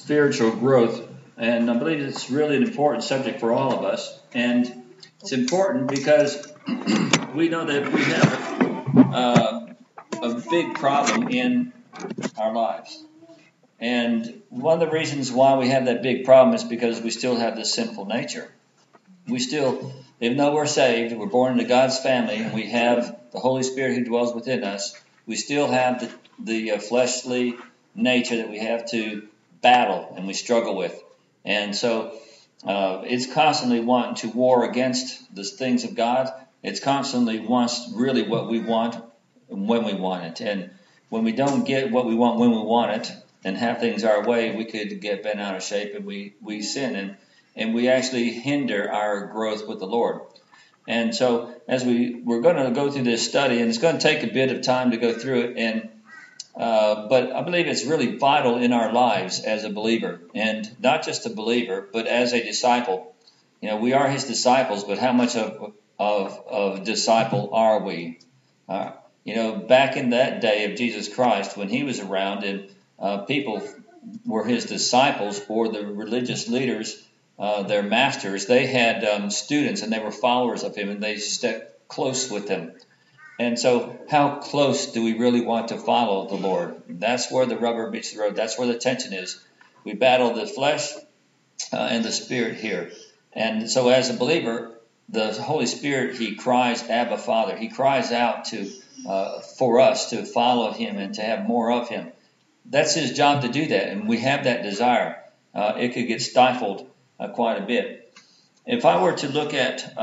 spiritual growth, and I believe it's really an important subject for all of us. And it's important because we know that we have a big problem in our lives. And one of the reasons why we have that big problem is because we still have this sinful nature. We still, even though we're saved, we're born into God's family, and we have the Holy Spirit who dwells within us, we still have the fleshly nature that we have to battle and we struggle with. And so it's constantly wanting to war against the things of God. It's constantly wants really what we want and when we want it. And when we don't get what we want when we want it and have things our way, we could get bent out of shape and we sin. And we actually hinder our growth with the Lord. And so as we're going to go through this study, and it's going to take a bit of time to go through it, but I believe it's really vital in our lives as a believer, and not just a believer, but as a disciple. You know, we are his disciples, but how much of disciple are we? You know, back in that day of Jesus Christ, when he was around and people were his disciples or the religious leaders, their masters, they had students and they were followers of him and they stuck close with him. And so how close do we really want to follow the Lord? That's where the rubber meets the road. That's where the tension is. We battle the flesh and the spirit here. And so as a believer, the Holy Spirit, he cries, Abba, Father. He cries out for us to follow him and to have more of him. That's his job to do that, and we have that desire. It could get stifled quite a bit. If I were to look at,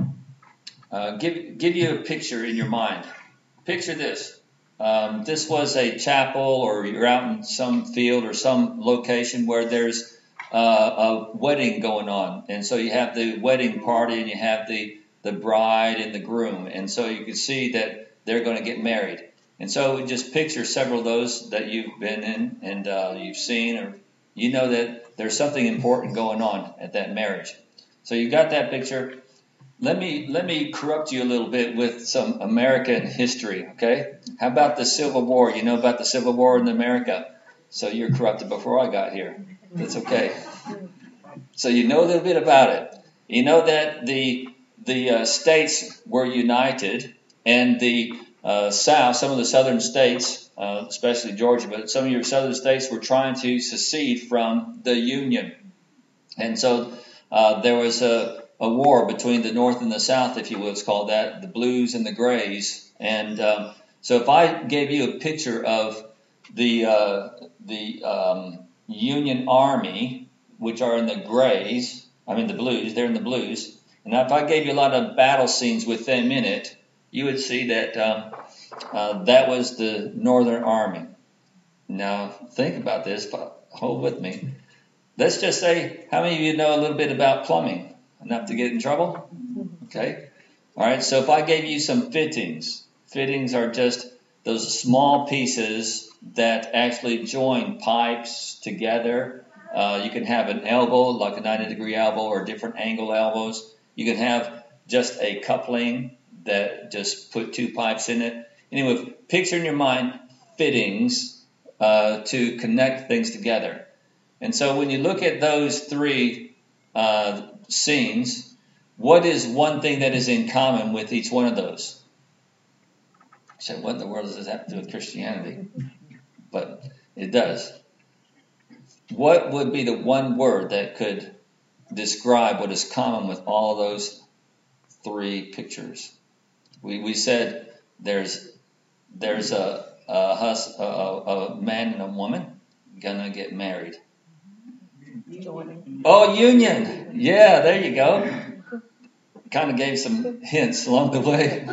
give you a picture in your mind. Picture this. This was a chapel, or you're out in some field or some location where there's a wedding going on. And so you have the wedding party and you have the bride and the groom. And so you can see that they're going to get married. And so just picture several of those that you've been in and you've seen, or you know that there's something important going on at that marriage. So you got that picture. Let me corrupt you a little bit with some American history, okay? How about the Civil War? You know about the Civil War in America. So you're corrupted before I got here. That's okay. So you know a little bit about it. You know that the states were united, and the South, some of the southern states, especially Georgia, but some of your southern states were trying to secede from the Union. And so there was a war between the North and the South, if you will. It's called that, the Blues and the Grays. And so if I gave you a picture of the Union Army, which are in the Grays, the Blues, they're in the Blues. And if I gave you a lot of battle scenes with them in it, you would see that that was the Northern Army. Now, think about this. Hold with me. Let's just say, how many of you know a little bit about plumbing? Enough to get in trouble? Okay. All right. So if I gave you some fittings, fittings are just those small pieces that actually join pipes together. You can have an elbow, like a 90-degree elbow, or different angle elbows. You can have just a coupling that just put two pipes in it. Anyway, picture in your mind fittings to connect things together. And so when you look at those three scenes, what is one thing that is in common with each one of those? I said, what in the world does this have to do with Christianity? But it does. What would be the one word that could describe what is common with all those three pictures? We said there's a man and a woman gonna get married. Oh, union. Yeah, there you go. Kind of gave some hints along the way.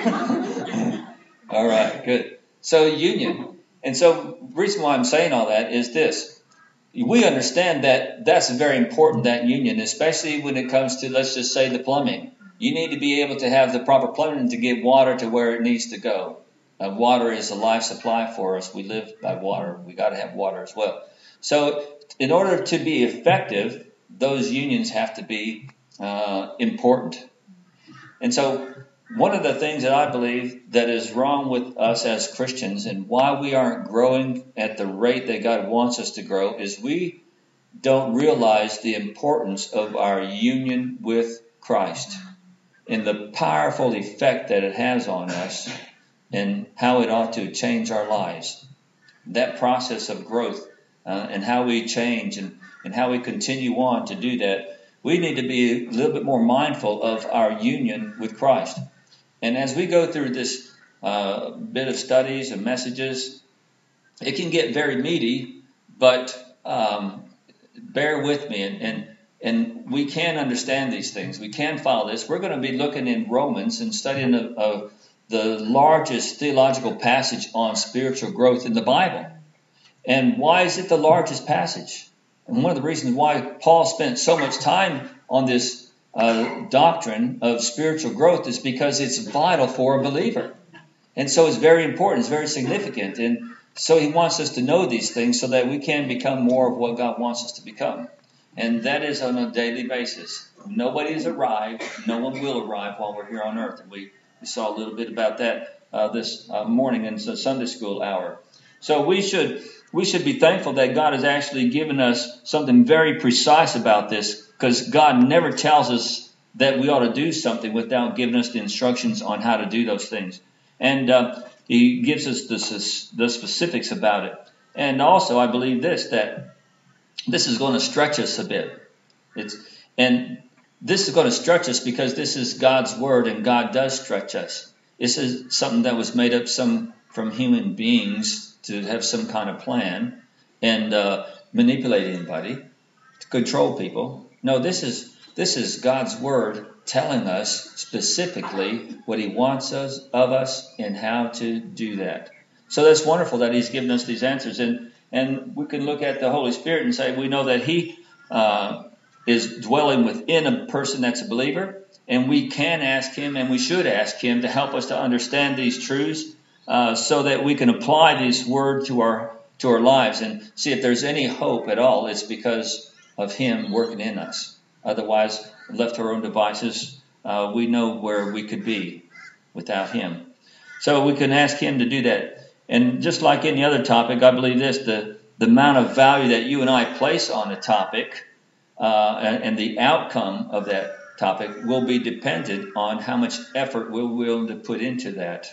All right, good. So union. And so the reason why I'm saying all that is this. We understand that that's very important, that union, especially when it comes to, let's just say, the plumbing. You need to be able to have the proper plumbing to get water to where it needs to go. Water is a life supply for us. We live by water. We got to have water as well. So in order to be effective, those unions have to be important. And so one of the things that I believe that is wrong with us as Christians and why we aren't growing at the rate that God wants us to grow is we don't realize the importance of our union with Christ and the powerful effect that it has on us and how it ought to change our lives. That process of growth and how we change and how we continue on to do that, we need to be a little bit more mindful of our union with Christ. And as we go through this bit of studies and messages, it can get very meaty, but bear with me, and we can understand these things. We can follow this. We're going to be looking in Romans and studying the largest theological passage on spiritual growth in the Bible. And why is it the largest passage? And one of the reasons why Paul spent so much time on this doctrine of spiritual growth is because it's vital for a believer. And so it's very important, it's very significant. And so he wants us to know these things so that we can become more of what God wants us to become. And that is on a daily basis. Nobody has arrived. No one will arrive while we're here on earth. And we saw a little bit about that this morning in the Sunday school hour. So we should be thankful that God has actually given us something very precise about this, because God never tells us that we ought to do something without giving us the instructions on how to do those things. And he gives us the specifics about it. And also, I believe that this is going to stretch us a bit. And this is going to stretch us because this is God's word, and God does stretch us. This is something that was made up from human beings to have some kind of plan and manipulate anybody, to control people. No, this is God's word telling us specifically what he wants of us and how to do that. So that's wonderful that he's given us these answers. And we can look at the Holy Spirit and say we know that he is dwelling within a person that's a believer. And we can ask him, and we should ask him, to help us to understand these truths so that we can apply these words to our lives and see if there's any hope at all. It's because of him working in us. Otherwise, left to our own devices, we know where we could be without him. So we can ask him to do that. And just like any other topic, I believe this, the amount of value that you and I place on a topic and the outcome of that topic will be dependent on how much effort we're willing to put into that.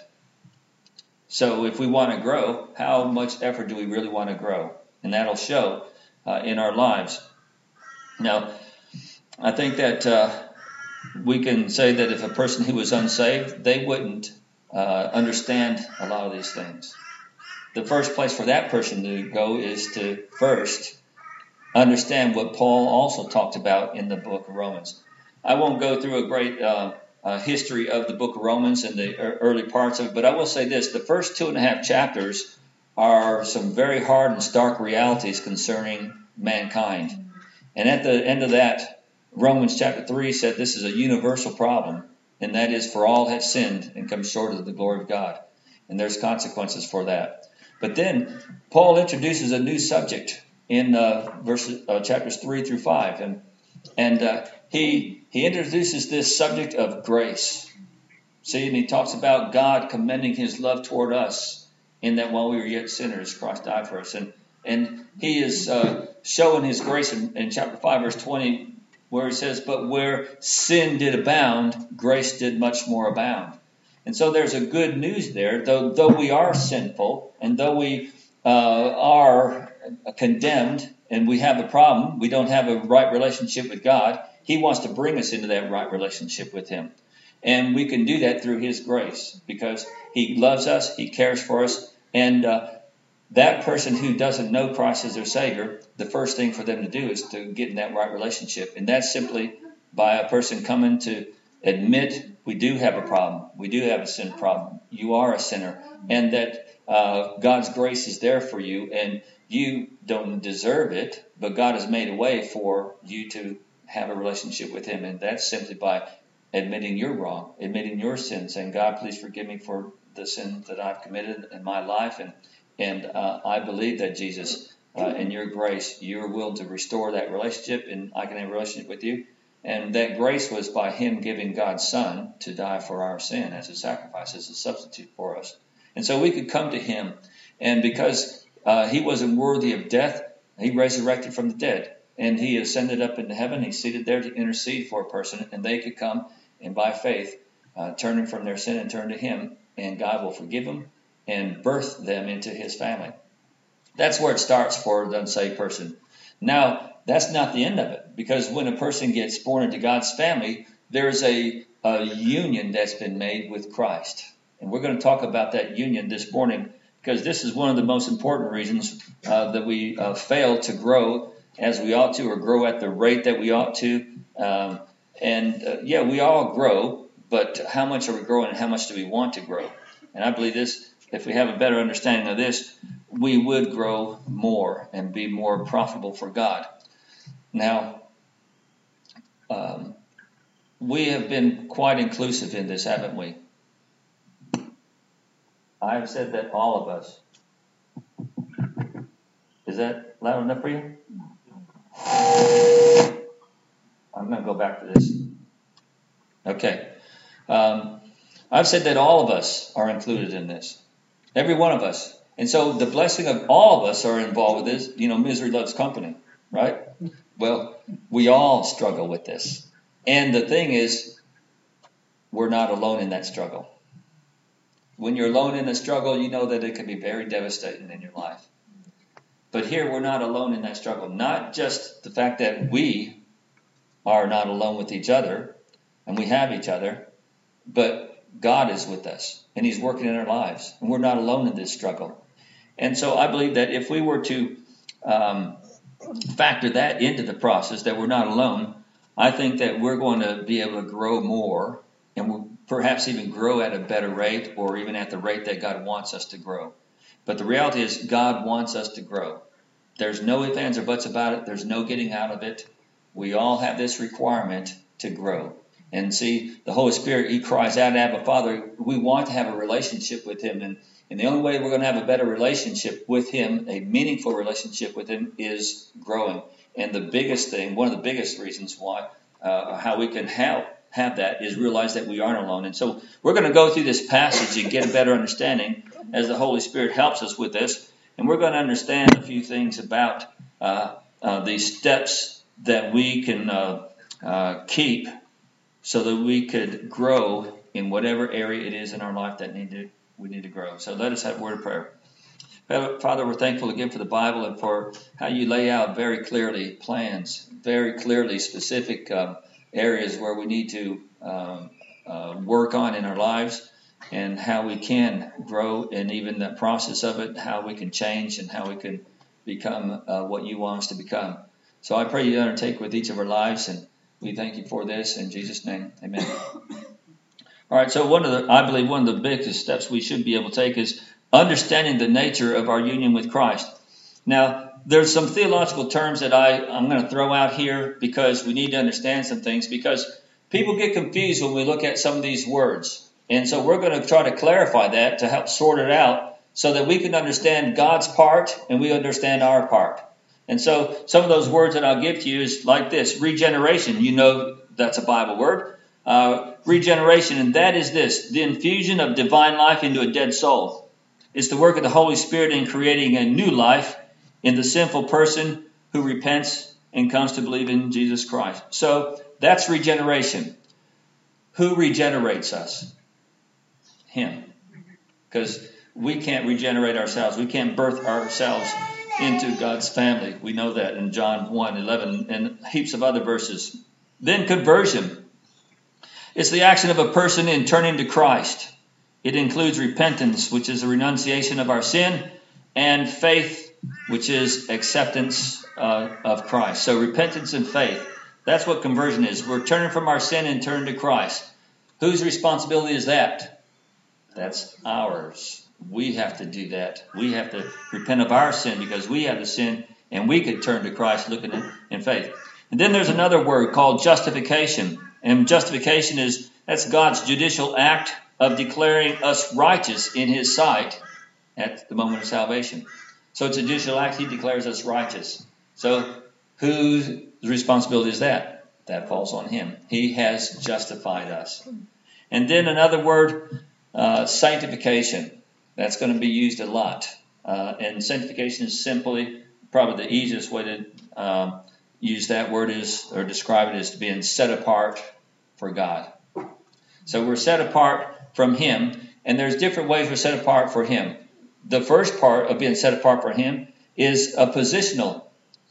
So if we want to grow, how much effort do we really want to grow? And that'll show in our lives. Now, I think that we can say that if a person who was unsaved, they wouldn't understand a lot of these things. The first place for that person to go is to first understand what Paul also talked about in the book of Romans. I won't go through a great history of the book of Romans and the early parts of it, but I will say this. The first 2.5 chapters are some very hard and stark realities concerning mankind. And at the end of that, Romans chapter 3 said this is a universal problem, and that is for all have sinned and come short of the glory of God. And there's consequences for that. But then Paul introduces a new subject in chapters 3 through 5. And he introduces this subject of grace. See, and he talks about God commending his love toward us in that while we were yet sinners, Christ died for us. And he is showing his grace in chapter 5, verse 20, where he says, but where sin did abound, grace did much more abound. And so there's a good news there. Though we are sinful, and though we are condemned, and we have a problem, we don't have a right relationship with God, he wants to bring us into that right relationship with him. And we can do that through his grace, because he loves us, he cares for us, and that person who doesn't know Christ as their Savior, the first thing for them to do is to get in that right relationship. And that's simply by a person coming to admit we do have a problem. We do have a sin problem. You are a sinner. And that God's grace is there for you. And you don't deserve it, but God has made a way for you to have a relationship with him. And that's simply by admitting you're wrong, admitting your sin, saying, God, please forgive me for the sin that I've committed in my life. And I believe that, Jesus, in your grace, you're willing to restore that relationship, and I can have a relationship with you. And that grace was by him giving God's Son to die for our sin as a sacrifice, as a substitute for us. And so we could come to him. And because he wasn't worthy of death, he resurrected from the dead. and he ascended up into heaven. He's seated there to intercede for a person, and they could come and by faith turn from their sin and turn to him, and God will forgive them and birth them into his family. That's where it starts for the unsaved person. Now, that's not the end of it, because when a person gets born into God's family, there's a union that's been made with Christ. And we're going to talk about that union this morning, because this is one of the most important reasons that we fail to grow as we ought to, or grow at the rate that we ought to. Yeah, we all grow, but how much are we growing, and how much do we want to grow? And I believe this, if we have a better understanding of this, we would grow more and be more profitable for God. Now, we have been quite inclusive in this, haven't we? I have said that all of us. Is that loud enough for you? I'm going to go back to this. Okay. I've said that all of us are included in this. Every one of us. And so the blessing of all of us are involved with this. You know, misery loves company, right? Well, we all struggle with this. And the thing is, we're not alone in that struggle. When you're alone in the struggle, you know that it can be very devastating in your life. But here, we're not alone in that struggle. Not just the fact that we are not alone with each other, and we have each other, but God is with us, and he's working in our lives, and we're not alone in this struggle. And so I believe that if we were to factor that into the process, that we're not alone, I think that we're going to be able to grow more, and we'll perhaps even grow at a better rate, or even at the rate that God wants us to grow. But the reality is, God wants us to grow. There's no ifs, ands, or buts about it. There's no getting out of it. We all have this requirement to grow. And see, the Holy Spirit, he cries out, Abba, Father. We want to have a relationship with him. And the only way we're going to have a better relationship with him, a meaningful relationship with him, is growing. And the biggest thing, one of the biggest reasons why, how we can have that, is realize that we aren't alone. And so we're going to go through this passage and get a better understanding as the Holy Spirit helps us with this. And we're going to understand a few things about these steps that we can keep so that we could grow in whatever area it is in our life that we need to grow. So let us have a word of prayer. Father, we're thankful again for the Bible and for how you lay out very clearly plans, very clearly specific areas where we need to work on in our lives, and how we can grow, and even the process of it, how we can change and how we can become what you want us to become. So I pray you undertake with each of our lives, and we thank you for this in Jesus' name. Amen. All right, so I believe one of the biggest steps we should be able to take is understanding the nature of our union with Christ. Now, there's some theological terms that I'm going to throw out here, because we need to understand some things, because people get confused when we look at some of these words. And so we're going to try to clarify that to help sort it out so that we can understand God's part and we understand our part. And so some of those words that I'll give to you is like this: regeneration. You know that's a Bible word. Regeneration, and that is this: the infusion of divine life into a dead soul. It's the work of the Holy Spirit in creating a new life in the sinful person who repents and comes to believe in Jesus Christ. So that's regeneration. Who regenerates us? Him. Because we can't regenerate ourselves. We can't birth ourselves into God's family. We know that in John 1:11 and heaps of other verses. Then conversion. It's the action of a person in turning to Christ. It includes repentance, which is a renunciation of our sin, and faith, which is acceptance of Christ. So repentance and faith. That's what conversion is. We're turning from our sin and turning to Christ. Whose responsibility is that? That's ours. We have to do that. We have to repent of our sin because we have the sin, and we could turn to Christ looking in faith. And then there's another word called justification. And justification that's God's judicial act of declaring us righteous in his sight at the moment of salvation. So it's a judicial act. He declares us righteous. So whose responsibility is that? That falls on him. He has justified us. And then another word, sanctification. That's going to be used a lot. And sanctification is simply probably the easiest way use that word as, or describe it as being set apart for God. So we're set apart from Him, and there's different ways we're set apart for Him. The first part of being set apart for Him is a positional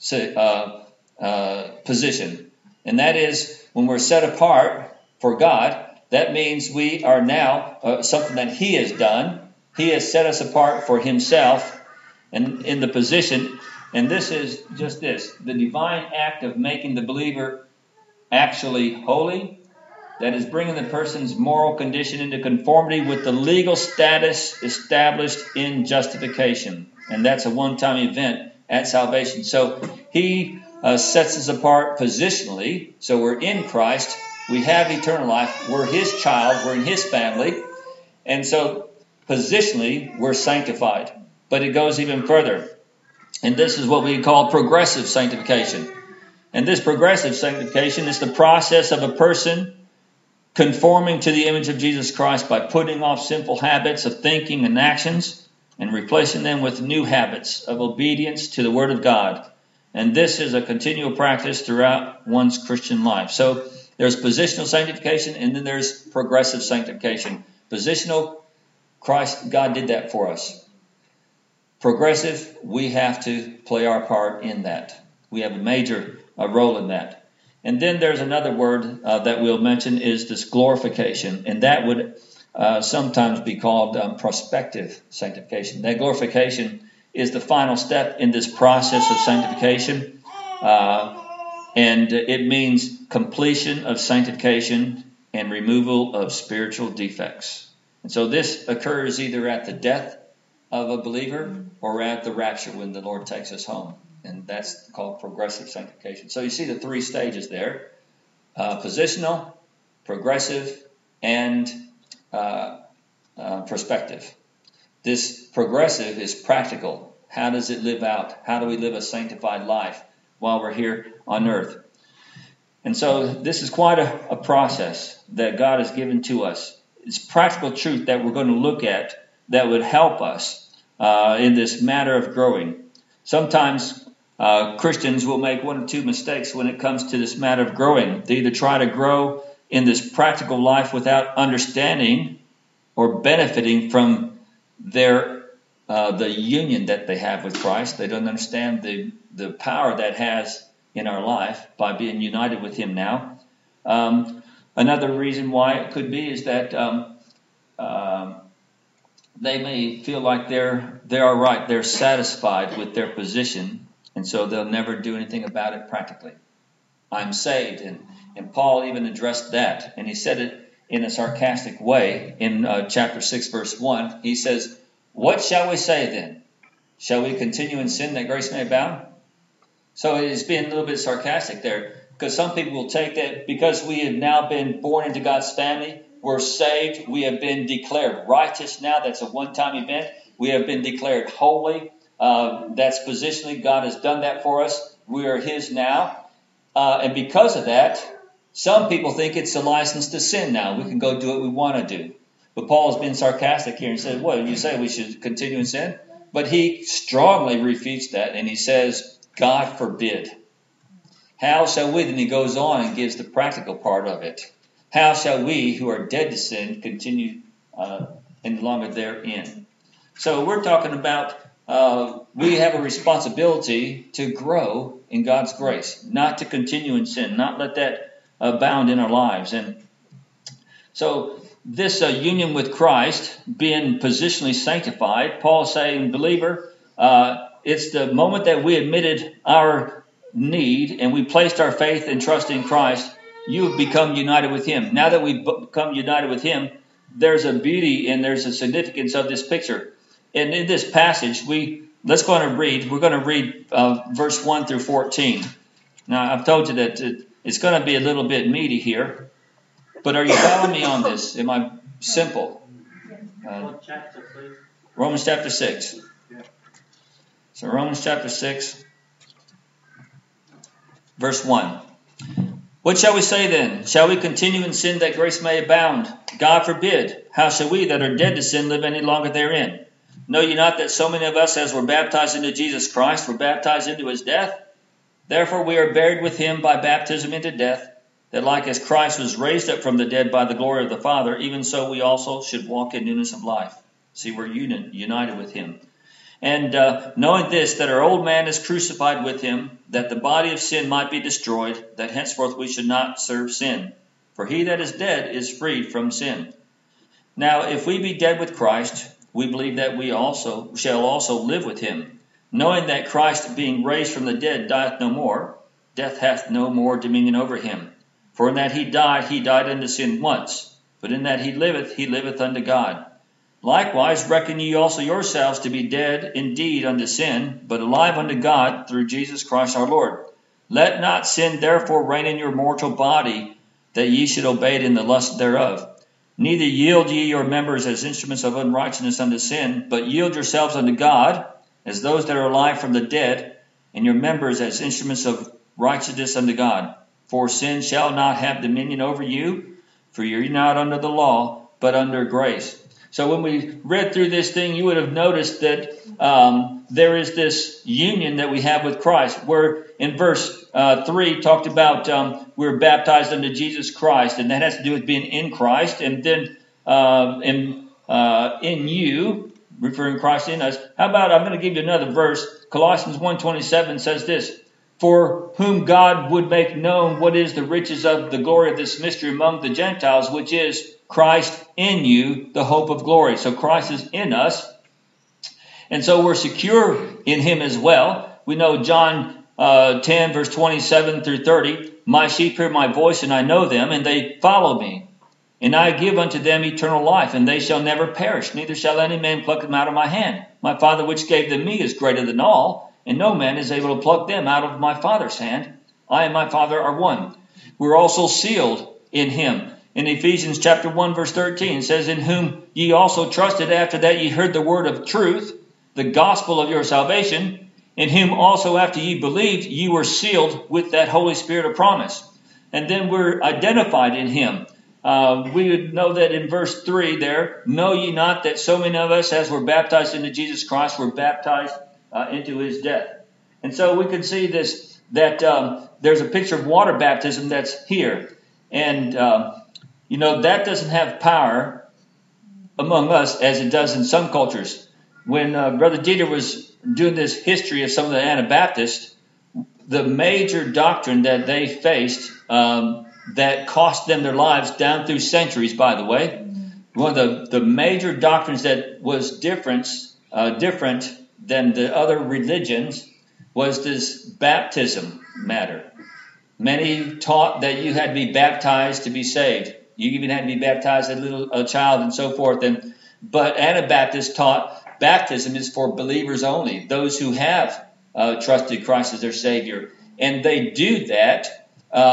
position, and that is when we're set apart for God, that means we are now something that He has done. He has set us apart for Himself, and in the position, and this is just this, the divine act of making the believer actually holy, that is bringing the person's moral condition into conformity with the legal status established in justification. And that's a one-time event at salvation. So He sets us apart positionally. So we're in Christ. We have eternal life. We're His child. We're in His family. And so positionally, we're sanctified. But it goes even further. And this is what we call progressive sanctification. And this progressive sanctification is the process of a person conforming to the image of Jesus Christ by putting off sinful habits of thinking and actions and replacing them with new habits of obedience to the Word of God. And this is a continual practice throughout one's Christian life. So there's positional sanctification, and then there's progressive sanctification. Positional, God did that for us. Progressive, we have to play our part in that. We have a major role in that. And then there's another word that we'll mention is this glorification, and that would sometimes be called prospective sanctification. That glorification is the final step in this process of sanctification, and it means completion of sanctification and removal of spiritual defects. And so this occurs either at the death of a believer or at the rapture when the Lord takes us home. And that's called progressive sanctification. So you see the three stages there. Positional, progressive, and prospective. This progressive is practical. How does it live out? How do we live a sanctified life while we're here on earth? And so this is quite a process that God has given to us. It's practical truth that we're going to look at that would help us in this matter of growing. Sometimes Christians will make one or two mistakes when it comes to this matter of growing. They either try to grow in this practical life without understanding or benefiting from their the union that they have with Christ. They don't understand the power that has in our life by being united with Him now. Another reason why it could be is that they may feel like they're satisfied with their position. And so they'll never do anything about it practically. I'm saved. And Paul even addressed that. And he said it in a sarcastic way in chapter 6, verse 1. He says, "What shall we say then? Shall we continue in sin that grace may abound?" So he's being a little bit sarcastic there. Because some people will take that because we have now been born into God's family. We're saved. We have been declared righteous now. That's a one-time event. We have been declared holy. That's positionally, God has done that for us. We are His now. And because of that, some people think it's a license to sin now. We can go do what we want to do. But Paul has been sarcastic here and said, "What, you say we should continue in sin?" But he strongly refutes that, and he says, "God forbid. How shall we," then he goes on and gives the practical part of it. "How shall we who are dead to sin continue any longer therein?" So we're talking about we have a responsibility to grow in God's grace, not to continue in sin, not let that abound in our lives. And so this union with Christ, being positionally sanctified, Paul is saying, believer, it's the moment that we admitted our need and we placed our faith and trust in Christ, you have become united with Him. Now that we've become united with Him, there's a beauty and there's a significance of this picture. And in this passage, we're going to read verse 1 through 14. Now, I've told you that it's going to be a little bit meaty here, but are you following me on this? Am I simple? What chapter, please? Romans chapter 6. So Romans chapter 6, verse 1. "What shall we say then? Shall we continue in sin that grace may abound? God forbid. How shall we that are dead to sin live any longer therein? Know ye not that so many of us as were baptized into Jesus Christ were baptized into His death? Therefore we are buried with him by baptism into death, that like as Christ was raised up from the dead by the glory of the Father, even so we also should walk in newness of life. See, we're united with him. And knowing this, that our old man is crucified with him, that the body of sin might be destroyed, that henceforth we should not serve sin. For he that is dead is freed from sin. Now if we be dead with Christ, we believe that we also shall also live with him, knowing that Christ, being raised from the dead, dieth no more, death hath no more dominion over him. For in that he died unto sin once, but in that he liveth unto God. Likewise reckon ye also yourselves to be dead indeed unto sin, but alive unto God through Jesus Christ our Lord. Let not sin therefore reign in your mortal body, that ye should obey it in the lust thereof. Neither yield ye your members as instruments of unrighteousness unto sin, but yield yourselves unto God, as those that are alive from the dead, and your members as instruments of righteousness unto God. For sin shall not have dominion over you, for you're not under the law, but under grace. So when we read through this thing, you would have noticed that there is this union that we have with Christ, where in verse 3 talked about we're baptized unto Jesus Christ, and that has to do with being in Christ, and then in you, referring Christ in us. How about, I'm going to give you another verse. Colossians 1:27 says this, for whom God would make known what is the riches of the glory of this mystery among the Gentiles, which is Christ in you, the hope of glory. So Christ is in us. And so we're secure in him as well. We know John 10, verse 27 through 30. My sheep hear my voice, and I know them, and they follow me. And I give unto them eternal life, and they shall never perish, neither shall any man pluck them out of my hand. My Father which gave them me is greater than all, and no man is able to pluck them out of my Father's hand. I and my Father are one. We're also sealed in him. In Ephesians chapter 1, verse 13, it says, in whom ye also trusted after that ye heard the word of truth, the gospel of your salvation, in whom also after ye believed, ye were sealed with that Holy Spirit of promise. And then we're identified in him. We would know that in verse 3 there, know ye not that so many of us as were baptized into Jesus Christ were baptized into his death. And so we can see this, that there's a picture of water baptism that's here. And, that doesn't have power among us as it does in some cultures. When Brother Dieter was doing this history of some of the Anabaptists, the major doctrine that they faced that cost them their lives down through centuries, by the way, one of the major doctrines that was different than the other religions was this baptism matter. Many taught that you had to be baptized to be saved. You even had to be baptized as a child and so forth. But Anabaptists taught baptism is for believers only, those who have trusted Christ as their Savior. And they do that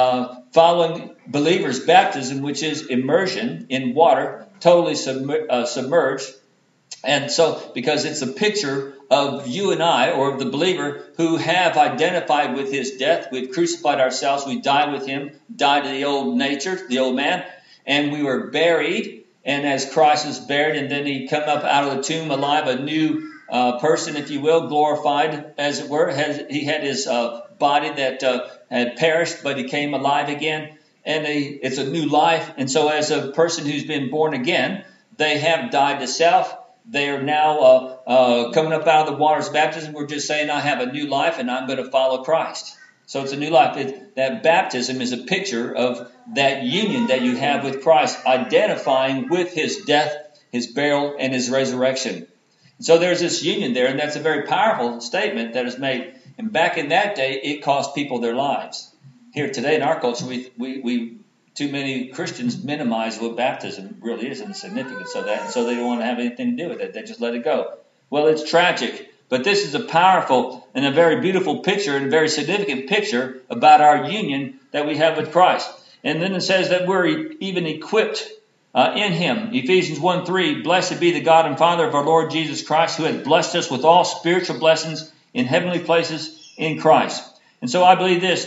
following believers' baptism, which is immersion in water, totally submerged. And so, because it's a picture of you and I, or of the believer, who have identified with his death. We've crucified ourselves. We died with him, died to the old nature, the old man, and we were buried. And as Christ was buried, and then he come up out of the tomb alive, a new person, if you will, glorified, as it were. He had his body that had perished, but he came alive again. And it's a new life. And so as a person who's been born again, they have died to self. They are now coming up out of the waters of baptism. We're just saying, I have a new life and I'm going to follow Christ. So it's a new life. That baptism is a picture of that union that you have with Christ, identifying with his death, his burial, and his resurrection. So there's this union there, and that's a very powerful statement that is made. And back in that day, it cost people their lives. Here today in our culture, we too many Christians minimize what baptism really is and the significance of that, and so they don't want to have anything to do with it. They just let it go. Well, it's tragic, but this is a powerful and a very beautiful picture and a very significant picture about our union that we have with Christ. And then it says that we're even equipped in him. Ephesians 1:3, blessed be the God and Father of our Lord Jesus Christ, who has blessed us with all spiritual blessings in heavenly places in Christ. And so I believe this.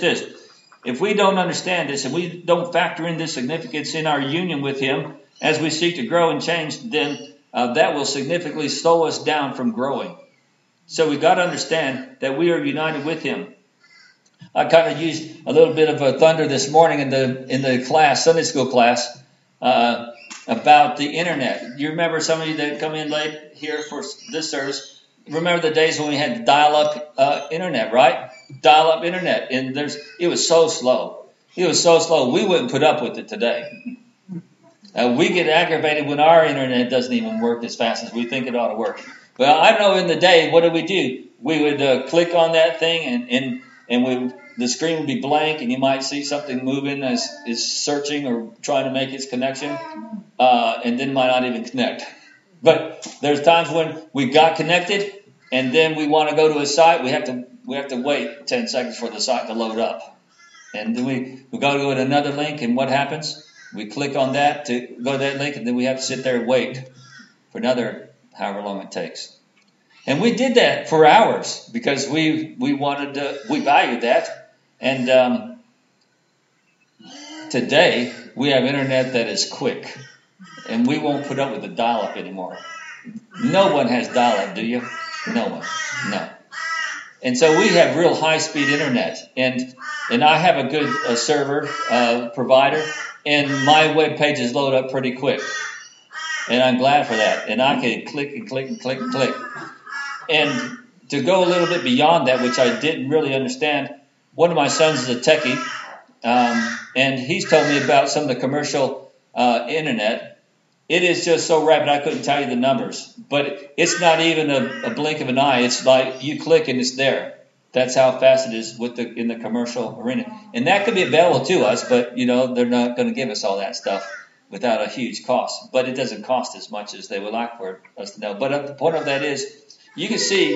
If we don't understand this and we don't factor in this significance in our union with him as we seek to grow and change, then that will significantly slow us down from growing. So we've got to understand that we are united with him. I kind of used a little bit of a thunder this morning in the class, Sunday school class, about the internet. You remember some of you that come in late here for this service? Remember the days when we had dial-up internet, right? Dial-up internet, and it was so slow. It was so slow. We wouldn't put up with it today. We get aggravated when our internet doesn't even work as fast as we think it ought to work. Well, I know in the day, what did we do? We would click on that thing, and the screen would be blank, and you might see something moving as it's searching or trying to make its connection, and then it might not even connect. But there's times when we got connected, and then we want to go to a site. We have to wait 10 seconds for the site to load up, and then we go to another link, and what happens? We click on that to go to that link, and then we have to sit there and wait for another however long it takes. And we did that for hours because we valued that. And today we have internet that is quick, and we won't put up with the dial-up anymore. No one has dial-up, do you? No one. No. And so we have real high-speed internet, and I have a good server provider, and my web pages load up pretty quick. And I'm glad for that. And I can click and click and click and click. And to go a little bit beyond that, which I didn't really understand, one of my sons is a techie, and he's told me about some of the commercial internet. It is just so rapid, I couldn't tell you the numbers. But it's not even a blink of an eye. It's like you click and it's there. That's how fast it is in the commercial arena. And that could be available to us, but they're not going to give us all that stuff without a huge cost. But it doesn't cost as much as they would like for us to know. But the point of that is, you can see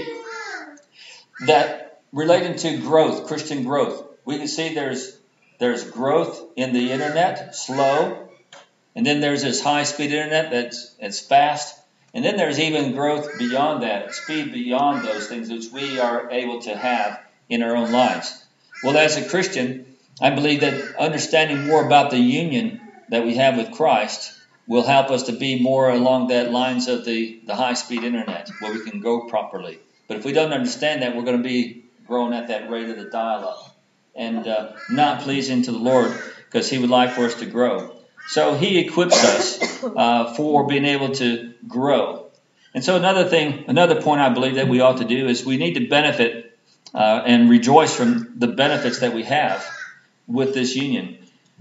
that relating to growth, Christian growth, we can see there's growth in the internet, slow, and then there's this high-speed internet that's fast, and then there's even growth beyond that, speed beyond those things which we are able to have in our own lives. Well, as a Christian, I believe that understanding more about the union that we have with Christ will help us to be more along that lines of the high-speed internet, where we can go properly. But if we don't understand that, we're going to be growing at that rate of the dial-up and not pleasing to the Lord, because He would like for us to grow. So He equips us for being able to grow. And so another point I believe that we ought to do is we need to benefit and rejoice from the benefits that we have with this union.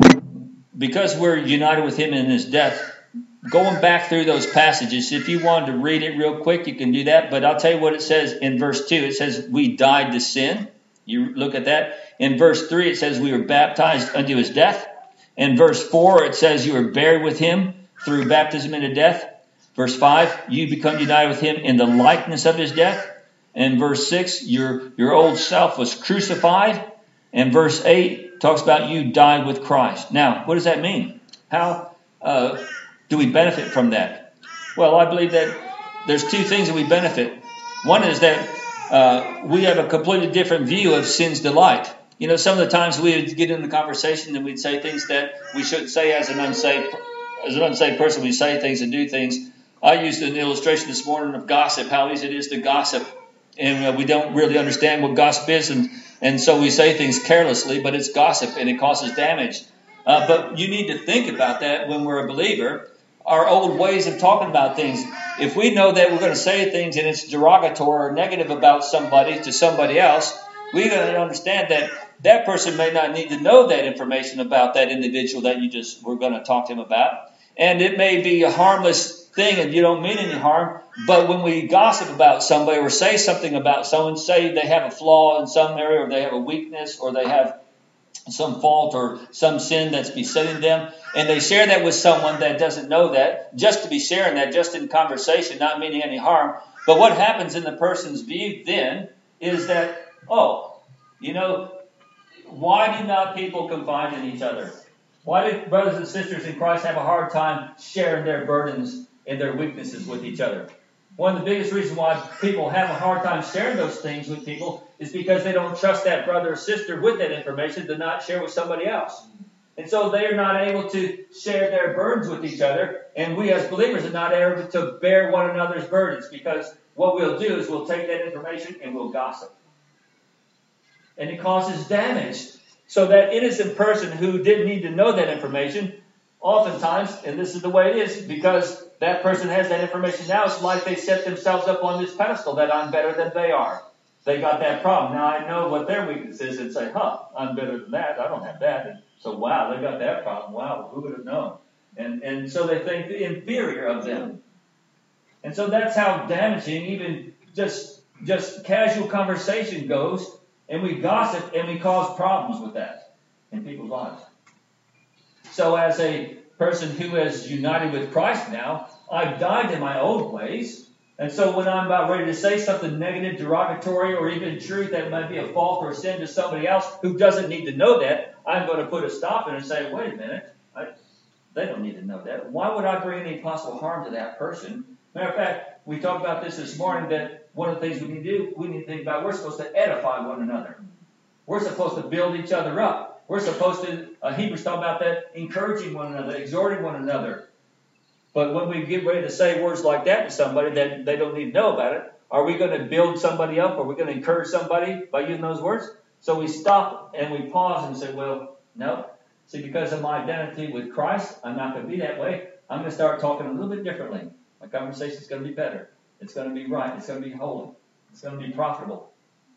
Because we're united with Him in His death, going back through those passages, if you wanted to read it real quick, you can do that. But I'll tell you what it says in verse 2. It says, we died to sin. You look at that. In verse 3, it says we were baptized unto His death. In verse 4, it says you were buried with Him through baptism into death. Verse 5, you become united with Him in the likeness of His death. And verse 6, your old self was crucified. And verse 8 talks about you died with Christ. Now, what does that mean? How do we benefit from that? Well, I believe that there's two things that we benefit. One is that we have a completely different view of sin's delight. Some of the times we would get in the conversation and we'd say things that we shouldn't say as an unsaved person. We say things and do things. I used an illustration this morning of gossip, how easy it is to gossip. And we don't really understand what gossip is, and so we say things carelessly, but it's gossip and it causes damage. But you need to think about that when we're a believer, our old ways of talking about things. If we know that we're going to say things and it's derogatory or negative about somebody to somebody else, we got to understand that that person may not need to know that information about that individual that we're going to talk to him about. And it may be a harmless thing and you don't mean any harm, but when we gossip about somebody or say something about someone, say they have a flaw in some area or they have a weakness or they have some fault or some sin that's besetting them, and they share that with someone that doesn't know that, just to be sharing that, just in conversation, not meaning any harm. But what happens in the person's view then is that, why do not people confide in each other? Why do brothers and sisters in Christ have a hard time sharing their burdens and their weaknesses with each other? One of the biggest reasons why people have a hard time sharing those things with people is because they don't trust that brother or sister with that information to not share with somebody else. And so they are not able to share their burdens with each other, and we as believers are not able to bear one another's burdens, because what we'll do is we'll take that information and we'll gossip. and it causes damage. So that innocent person who didn't need to know that information, oftentimes, and this is the way it is, because that person has that information now, it's like they set themselves up on this pedestal that I'm better than they are. They got that problem. Now I know what their weakness is and say, I'm better than that. I don't have that. And so, wow, they got that problem. Wow, who would have known? And so they think inferior of them. And so that's how damaging even just casual conversation goes, and we gossip and we cause problems with that in people's lives. So as a person who is united with Christ now, I've died to my old ways. And so when I'm about ready to say something negative, derogatory, or even truth that might be a fault or a sin to somebody else who doesn't need to know that, I'm going to put a stop in and say, wait a minute, they don't need to know that. Why would I bring any possible harm to that person? Matter of fact, we talked about this morning, that one of the things we need to do, we need to think about, we're supposed to edify one another. We're supposed to build each other up. We're supposed to, Hebrews talk about that, encouraging one another, exhorting one another. But when we get ready to say words like that to somebody that they don't need to know about it, are we going to build somebody up? Are we going to encourage somebody by using those words? So we stop and we pause and say, well, no. See, because of my identity with Christ, I'm not going to be that way. I'm going to start talking a little bit differently. My conversation is going to be better. It's going to be right. It's going to be holy. It's going to be profitable.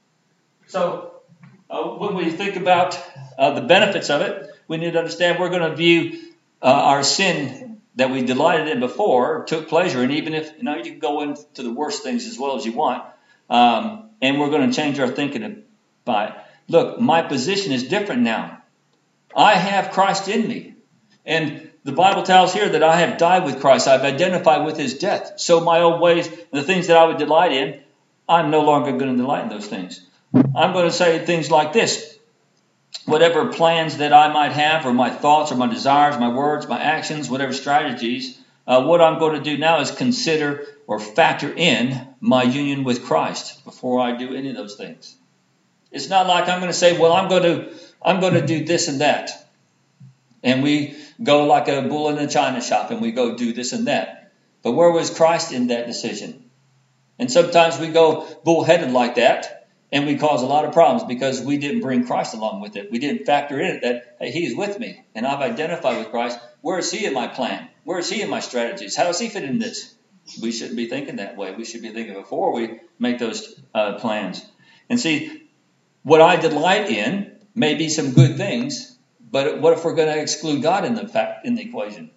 So when we think about the benefits of it, we need to understand we're going to view our sin that we delighted in before, took pleasure in, even if, you can go into the worst things as well as you want, and we're going to change our thinking by it. Look, my position is different now. I have Christ in me. And the Bible tells here that I have died with Christ. I've identified with his death. So my old ways, the things that I would delight in, I'm no longer going to delight in those things. I'm going to say things like this. Whatever plans that I might have, or my thoughts, or my desires, my words, my actions, whatever strategies, what I'm going to do now is consider or factor in my union with Christ before I do any of those things. It's not like I'm going to say, well, I'm going to do this and that. And we go like a bull in a china shop and we go do this and that. But where was Christ in that decision? And sometimes we go bullheaded like that. And we cause a lot of problems because we didn't bring Christ along with it. We didn't factor in it that, hey, he's with me and I've identified with Christ. Where is he in my plan? Where is he in my strategies? How does he fit in this? We shouldn't be thinking that way. We should be thinking before we make those plans. And see, what I delight in may be some good things, but what if we're going to exclude God in the equation?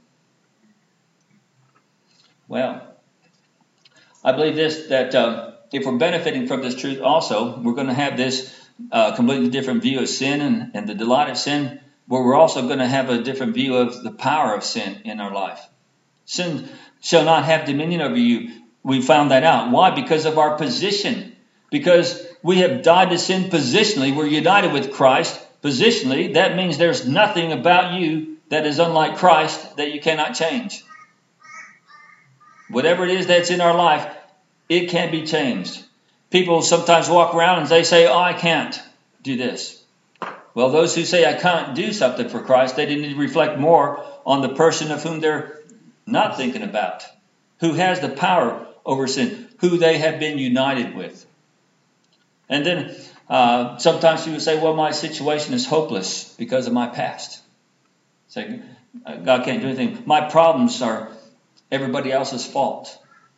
Well, I believe this, that if we're benefiting from this truth also, we're going to have this completely different view of sin and the delight of sin, where we're also going to have a different view of the power of sin in our life. Sin shall not have dominion over you. We found that out. Why? Because of our position. Because we have died to sin positionally. We're united with Christ positionally. That means there's nothing about you that is unlike Christ that you cannot change. Whatever it is that's in our life, it can be changed. People sometimes walk around and they say, I can't do this. Well, those who say I can't do something for Christ, they need to reflect more on the person of whom they're not thinking about, who has the power over sin, who they have been united with. And then sometimes people say, well, my situation is hopeless because of my past. Say, God can't do anything. My problems are everybody else's fault.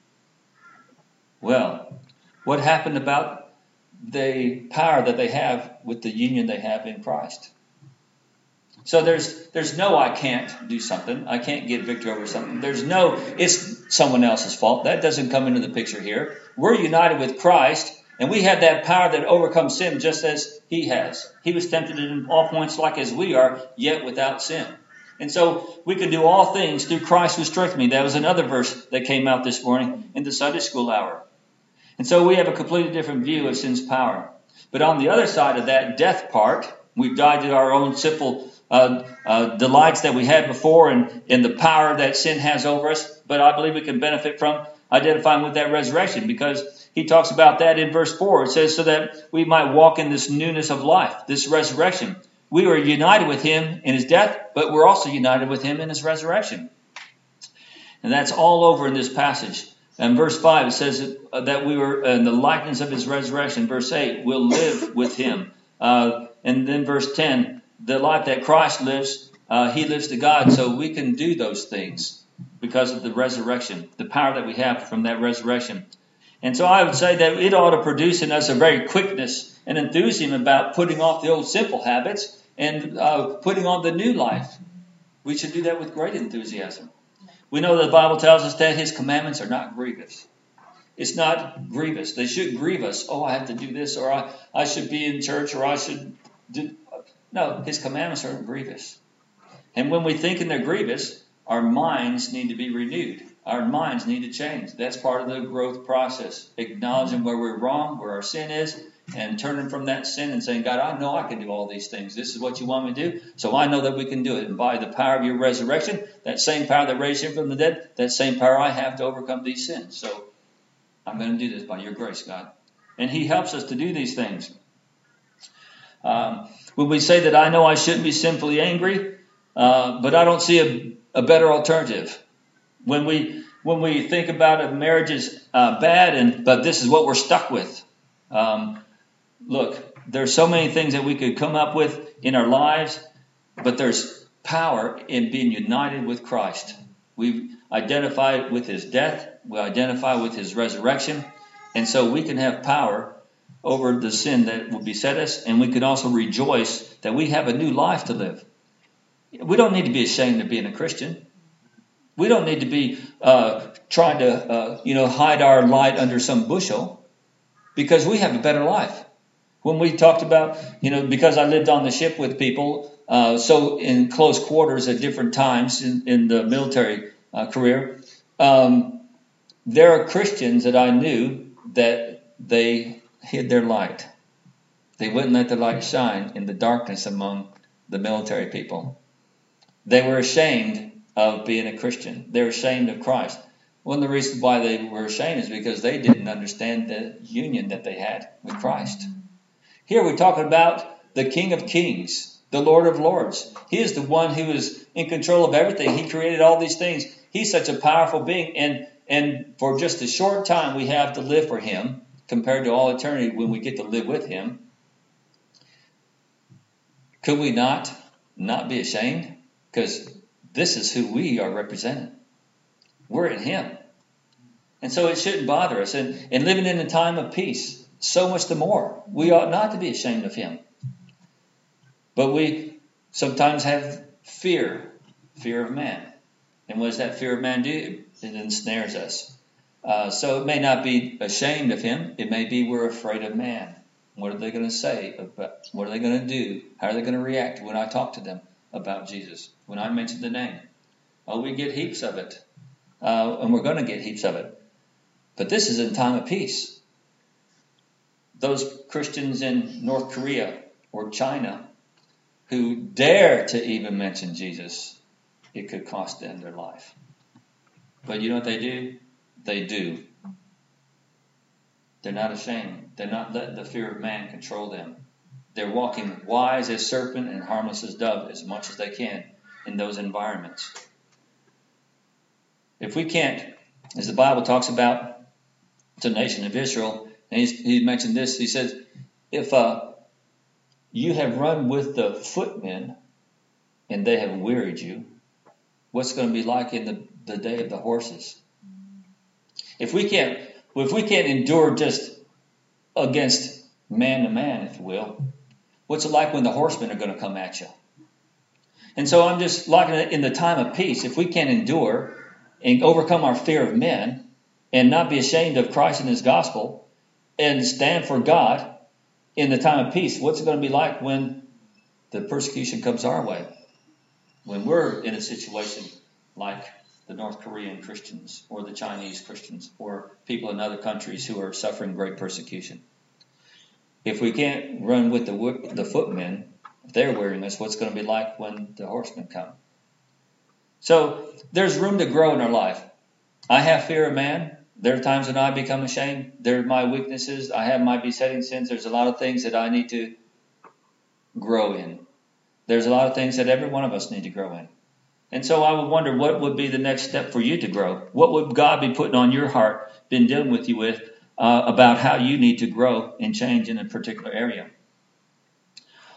Well, what happened about the power that they have with the union they have in Christ? So there's no I can't do something. I can't get victory over something. There's no it's someone else's fault. That doesn't come into the picture here. We're united with Christ, and we have that power that overcomes sin just as he has. He was tempted in all points like as we are, yet without sin. And so we can do all things through Christ who strengthens me. That was another verse that came out this morning in the Sunday school hour. And so we have a completely different view of sin's power. But on the other side of that death part, we've died to our own simple delights that we had before and the power that sin has over us. But I believe we can benefit from identifying with that resurrection, because he talks about that in verse 4. It says, so that we might walk in this newness of life, this resurrection. We were united with him in his death, but we're also united with him in his resurrection. And that's all over in this passage. And verse 5, it says that we were in the likeness of his resurrection. Verse 8, we'll live with him. And then verse 10, the life that Christ lives, he lives to God, so we can do those things because of the resurrection, the power that we have from that resurrection. And so I would say that it ought to produce in us a very quickness and enthusiasm about putting off the old simple habits and putting on the new life. We should do that with great enthusiasm. We know that the Bible tells us that his commandments are not grievous. It's not grievous. They shouldn't grieve us. Oh, I have to do this, or I should be in church, or I should do... No, his commandments aren't grievous. And when we think they're grievous, our minds need to be renewed. Our minds need to change. That's part of the growth process. Acknowledging where we're wrong, where our sin is, and turning from that sin and saying, God, I know I can do all these things. This is what you want me to do. So I know that we can do it. And by the power of your resurrection, that same power that raised him from the dead, that same power I have to overcome these sins. So I'm going to do this by your grace, God. And he helps us to do these things. When we say that I know I shouldn't be sinfully angry, but I don't see a better alternative. When we think about a marriage is bad, but this is what we're stuck with. Look, there's so many things that we could come up with in our lives, but there's power in being united with Christ. We identify with his death. We identify with his resurrection. And so we can have power over the sin that will beset us, and we can also rejoice that we have a new life to live. We don't need to be ashamed of being a Christian. We don't need to be trying to hide our light under some bushel, because we have a better life. When we talked about, because I lived on the ship with people, so in close quarters at different times in the military career, there are Christians that I knew that they hid their light. They wouldn't let the light shine in the darkness among the military people. They were ashamed of being a Christian. They were ashamed of Christ. One of the reasons why they were ashamed is because they didn't understand the union that they had with Christ. Here we're talking about the King of Kings, the Lord of Lords. He is the one who is in control of everything. He created all these things. He's such a powerful being. And for just a short time we have to live for him compared to all eternity when we get to live with him. Could we not be ashamed? Because this is who we are representing. We're in him. And so it shouldn't bother us. And living in a time of peace, so much the more. We ought not to be ashamed of him. But we sometimes have fear of man. And what does that fear of man do? It ensnares us. So it may not be ashamed of him. It may be we're afraid of man. What are they going to say? What are they going to do? How are they going to react when I talk to them about Jesus? When I mention the name? Oh, we get heaps of it. And we're going to get heaps of it. But this is in time of peace. Those Christians in North Korea or China who dare to even mention Jesus, it could cost them their life. But you know what they do? They do. They're not ashamed. They're not letting the fear of man control them. They're walking wise as serpent and harmless as dove as much as they can in those environments. If we can't, as the Bible talks about the nation of Israel, and he mentioned this, he says, if you have run with the footmen and they have wearied you, what's going to be like in the day of the horses? If we can't endure just against man to man, if you will, what's it like when the horsemen are going to come at you? And so I'm just looking at in the time of peace, if we can't endure and overcome our fear of men and not be ashamed of Christ and his gospel and stand for God in the time of peace, what's it going to be like when the persecution comes our way? When we're in a situation like the North Korean Christians or the Chinese Christians or people in other countries who are suffering great persecution. If we can't run with the footmen, if they're wearing us, what's going to be like when the horsemen come? So there's room to grow in our life. I have fear of man. There are times when I become ashamed. There are my weaknesses. I have my besetting sins. There's a lot of things that I need to grow in. There's a lot of things that every one of us need to grow in. And so I would wonder, what would be the next step for you to grow? What would God be putting on your heart, been dealing with you with, about how you need to grow and change in a particular area?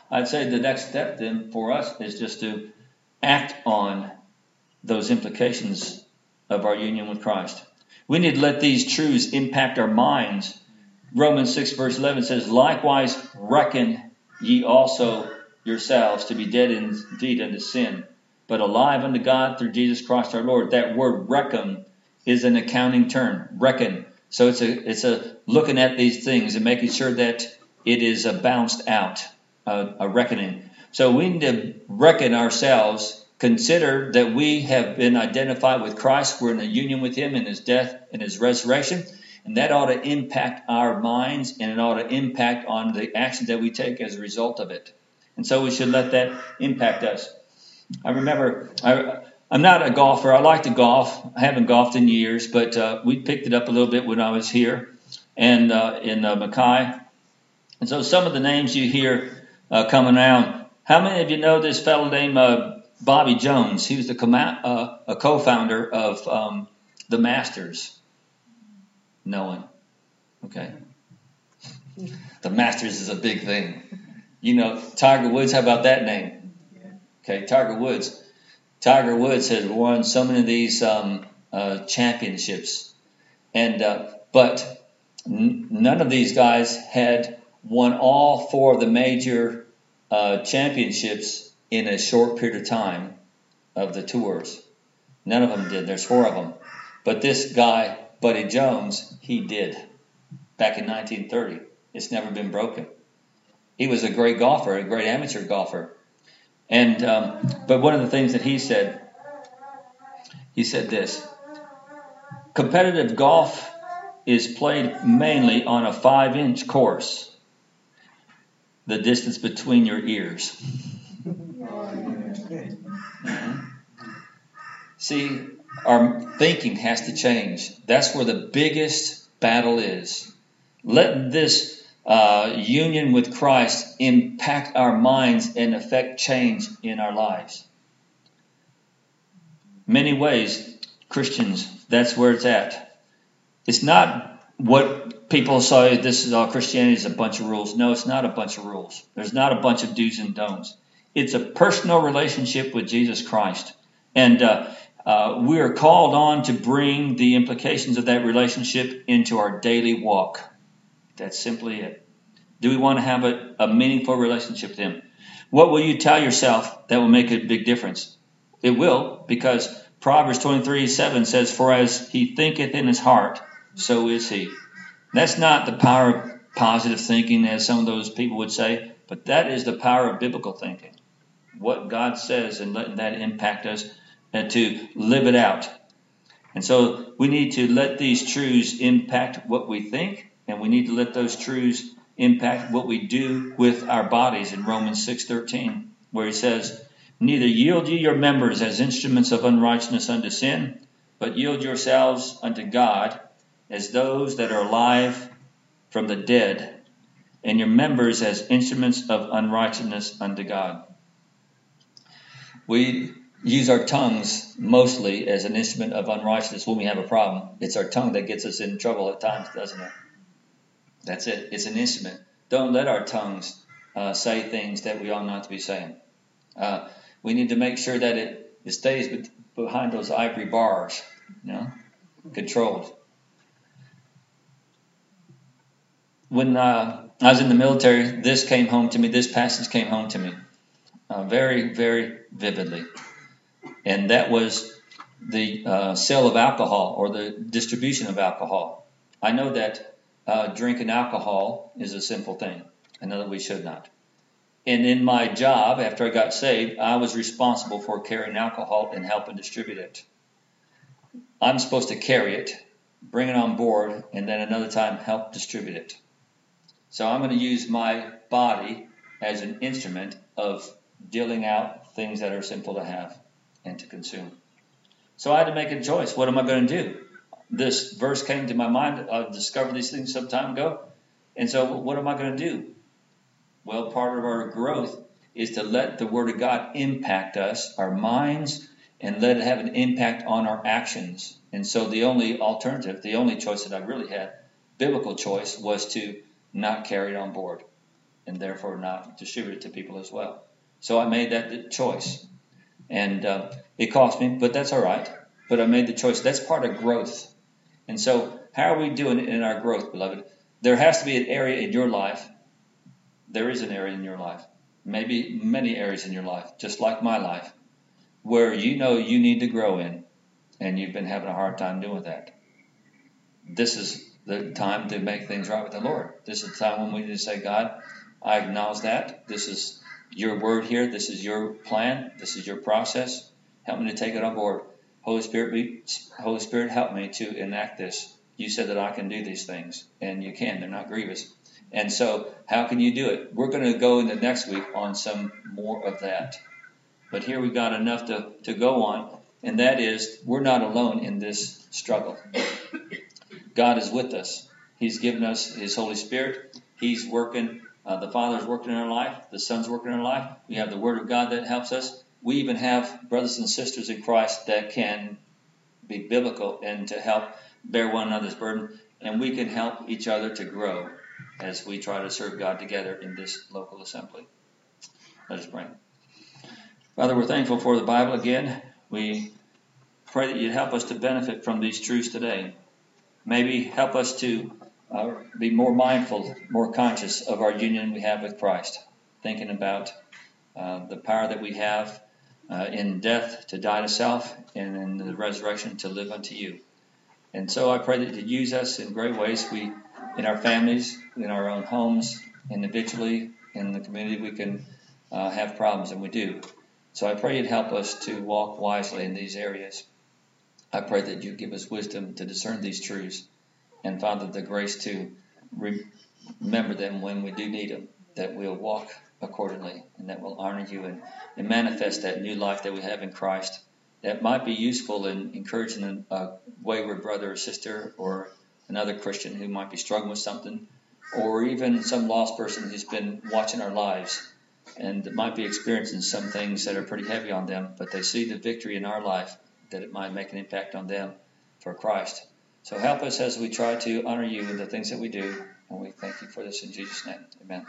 I'd say the next step then for us is just to act on those implications of our union with Christ. We need to let these truths impact our minds. Romans 6 verse 11 says, likewise reckon ye also yourselves to be dead indeed unto sin, but alive unto God through Jesus Christ our Lord. That word reckon is an accounting term, reckon. So it's a looking at these things and making sure that it is balanced out, a reckoning. So we need to reckon ourselves, consider that we have been identified with Christ. We're in a union with him in his death and his resurrection. And that ought to impact our minds, and it ought to impact on the actions that we take as a result of it. And so we should let that impact us. I remember, I'm not a golfer. I like to golf. I haven't golfed in years, but we picked it up a little bit when I was here and in Mackay. And so some of the names you hear coming around, how many of you know this fellow named Bobby Jones? He was a co-founder of the Masters. No one. Okay. The Masters is a big thing. You know, Tiger Woods, how about that name? Okay, Tiger Woods. Tiger Woods has won so many of these championships. But none of these guys had won all four of the major championships in a short period of time of the tours. None of them did. There's four of them. But this guy, Buddy Jones, he did back in 1930. It's never been broken. He was a great golfer, a great amateur golfer. And but one of the things that he said this: competitive golf is played mainly on a 5-inch course, the distance between your ears. See, our thinking has to change. That's where the biggest battle is. Let this union with Christ impact our minds and affect change in our lives. Many ways, Christians, that's where it's at. It's not what people say, this is all Christianity is a bunch of rules. No, it's not a bunch of rules. There's not a bunch of do's and don'ts. It's a personal relationship with Jesus Christ. And we are called on to bring the implications of that relationship into our daily walk. That's simply it. Do we want to have a meaningful relationship with him? What will you tell yourself that will make a big difference? It will, because Proverbs 23:7 says, for as he thinketh in his heart, so is he. That's not the power of positive thinking, as some of those people would say, but that is the power of biblical thinking. What God says and letting that impact us and to live it out. And so we need to let these truths impact what we think, and we need to let those truths impact what we do with our bodies in Romans 6:13, where he says, neither yield ye your members as instruments of unrighteousness unto sin, but yield yourselves unto God as those that are alive from the dead, and your members as instruments of unrighteousness unto God. We use our tongues mostly as an instrument of unrighteousness when we have a problem. It's our tongue that gets us in trouble at times, doesn't it? That's it. It's an instrument. Don't let our tongues say things that we ought not to be saying. We need to make sure that it stays behind those ivory bars, controlled. When I was in the military, this passage came home to me very, very vividly. And that was the sale of alcohol or the distribution of alcohol. I know that drinking alcohol is a sinful thing. I know that we should not. And in my job, after I got saved, I was responsible for carrying alcohol and helping distribute it. I'm supposed to carry it, bring it on board, and then another time help distribute it. So I'm going to use my body as an instrument of dealing out things that are sinful to have and to consume. So I had to make a choice. What am I going to do? This verse came to my mind. I discovered these things some time ago. And so what am I going to do? Well, part of our growth is to let the Word of God impact us, our minds, and let it have an impact on our actions. And so the only alternative, the only choice that I really had, biblical choice, was to not carry it on board. and therefore not distribute it to people as well. So I made that choice. And it cost me, but that's all right. But I made the choice. That's part of growth. And so how are we doing in our growth, beloved? There has to be an area in your life. There is an area in your life. Maybe many areas in your life, just like my life, where you know you need to grow in, and you've been having a hard time doing that. This is the time to make things right with the Lord. This is the time when we need to say, God, I acknowledge that. This is your word here. This is your plan. This is your process. Help me to take it on board. Holy Spirit, help me to enact this. You said that I can do these things, and you can. They're not grievous. And so how can you do it? We're going to go in the next week on some more of that. But here we got enough to go on, and that is we're not alone in this struggle. God is with us. He's given us His Holy Spirit. He's working. The Father's working in our life. The Son's working in our life. We have the Word of God that helps us. We even have brothers and sisters in Christ that can be biblical and to help bear one another's burden. And we can help each other to grow as we try to serve God together in this local assembly. Let us pray. Father, we're thankful for the Bible again. We pray that you'd help us to benefit from these truths today. Maybe help us to be more mindful, more conscious of our union we have with Christ, thinking about the power that we have in death to die to self and in the resurrection to live unto you. And so I pray that you'd use us in great ways. We, in our families, in our own homes, individually, in the community, we can have problems, and we do. So I pray you'd help us to walk wisely in these areas. I pray that you give us wisdom to discern these truths, and Father, the grace to remember them when we do need them, that we'll walk accordingly, and that we'll honor you and manifest that new life that we have in Christ that might be useful in encouraging a wayward brother or sister or another Christian who might be struggling with something, or even some lost person who's been watching our lives and might be experiencing some things that are pretty heavy on them, but they see the victory in our life, that it might make an impact on them for Christ. So help us as we try to honor you in the things that we do, and we thank you for this in Jesus' name. Amen.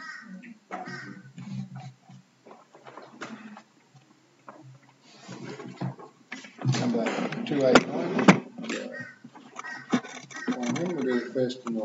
Come back to 281. On him, we do the question.